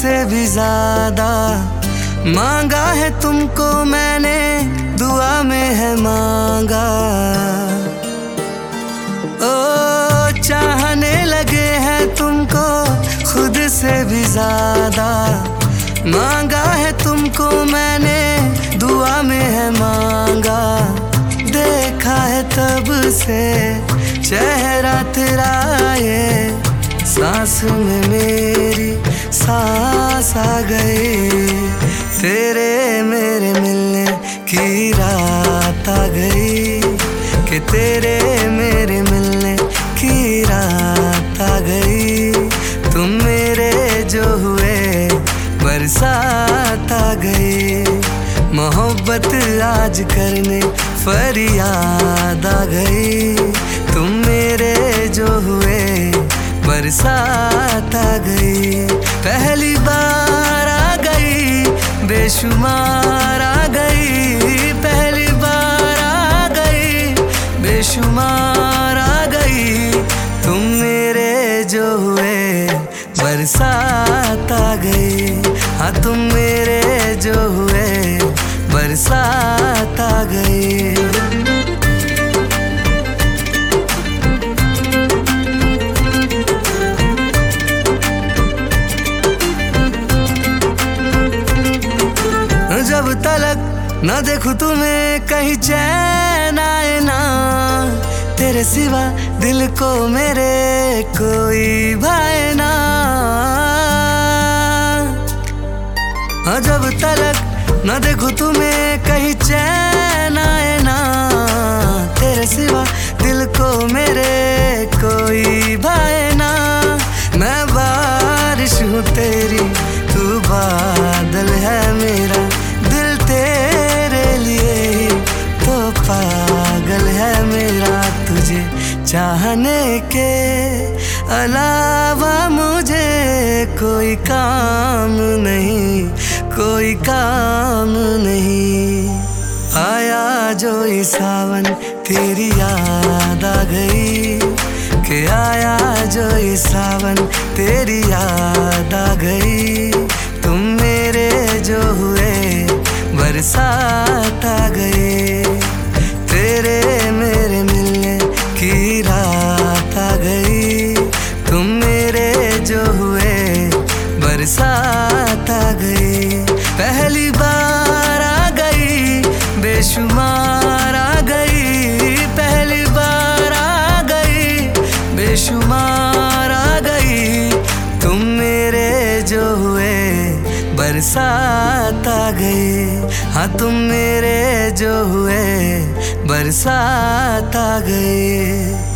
से भी ज्यादा मांगा है तुमको मैंने, दुआ में है मांगा। ओ चाहने लगे हैं तुमको खुद से भी ज्यादा, मांगा है तुमको मैंने, दुआ में है मांगा। देखा है तब से चेहरा तेरा, ये सांस में मेरी सांस आ गई। तेरे मेरे मिलने की रात आ गई, कि तेरे मेरे मिलने की रात आ गई। तुम मेरे जो हुए बरसात आ गई, मोहब्बत आज करने फरियाद आ गई। तुम मेरे जो हुए बरसात आ गई। पहली बार आ गई, बेशुमार आ गई। पहली बार आ गई, बेशुमार आ गई। तुम मेरे जो हुए बरसात आ गई। हाँ तुम मेरे जो हुए बरसात आ गई। जब तलक न देखूं तुम्हें कहीं चैन आए ना, तेरे सिवा दिल को मेरे कोई भाए ना। जब तलक न देखूं तुम्हें कहीं चैन आए ना, तेरे सिवा दिल को मेरे कोई भाए ना। मैं बारिश हूँ तेरी, तू बादल है मेरा, दिल तेरे लिए तो पागल है मेरा। तुझे चाहने के अलावा मुझे कोई काम नहीं, कोई काम नहीं। आया जो ये सावन तेरी याद आ गई, कि आया जो ये सावन तेरी याद आ गई। तुम मेरे जो हुए बरसात आ गई, तेरे मेरे मिलने की रात आ गई। तुम मेरे जो हुए बरसात आ गई। पहली बार आ गई, बेशुमार आ गई। पहली बार आ गई, बेशुमार आ गई। तुम मेरे जो हुए बरसात आ गई। हाँ तुम मेरे जो हुए बरसात आ गई।